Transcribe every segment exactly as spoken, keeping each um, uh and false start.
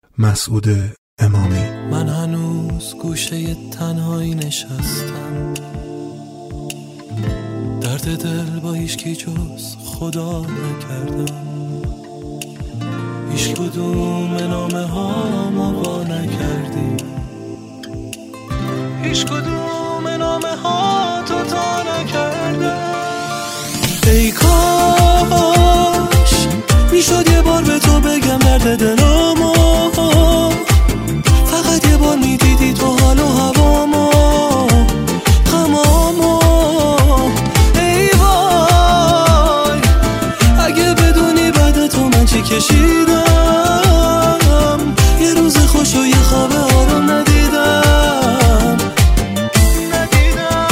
مسعود امامی. من هنوز گوشه تنهایی نشستم، درد دل با هیچکی جز خدا نکردم، هیچ کدوم نامه ها ما با نکردیم، هیچ کدوم نامه ها تو تا نکردم. ای کاش میشد یه بار به تو بگم درد دلامو، فقط یه بار میدیدی تو حال و هوامو غمامو. ای وای اگه بدونی بعد تو من چی کشیدم، یه روز خوش و یه خواب آروم ندیدم ندیدم.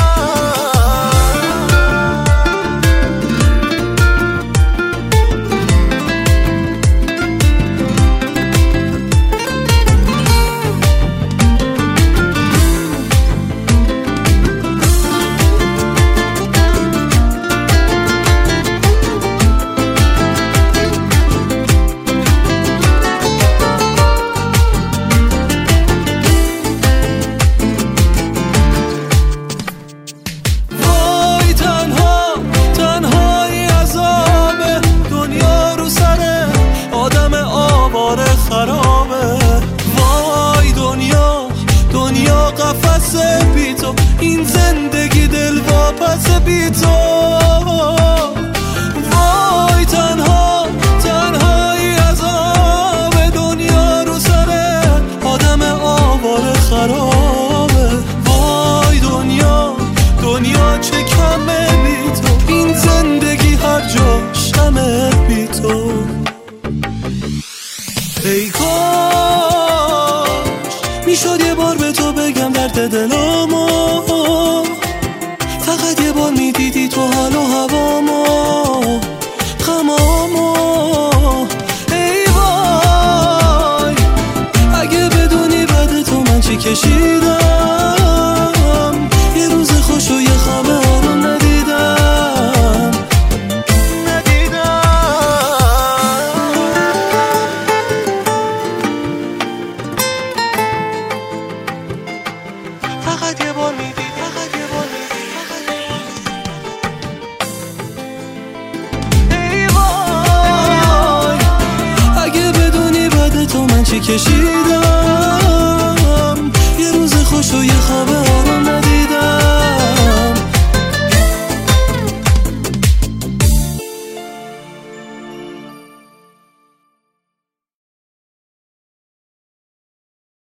این زندگی دل واپس بی تو، وای تنها تنهایی عذاب دنیا رو سر آدم آواره خرابه. وای دنیا دنیا چه کمه بی تو، این زندگی هر جا شمه بی تو. ای کاش میشد یه بار به تو بگم درد دلامو، فقط یه بار میدیدی تو حال و هوامو غمامو. ای وای اگه بدونی بعد تو من چی کشیدم، یه روز خوش و یه خواب آروم ندیدم ندیدم. فقط یه بار میدیدی، فقط یه بار میدیدی. ای وای اگه بدونی بعد تو من چی کشیدم،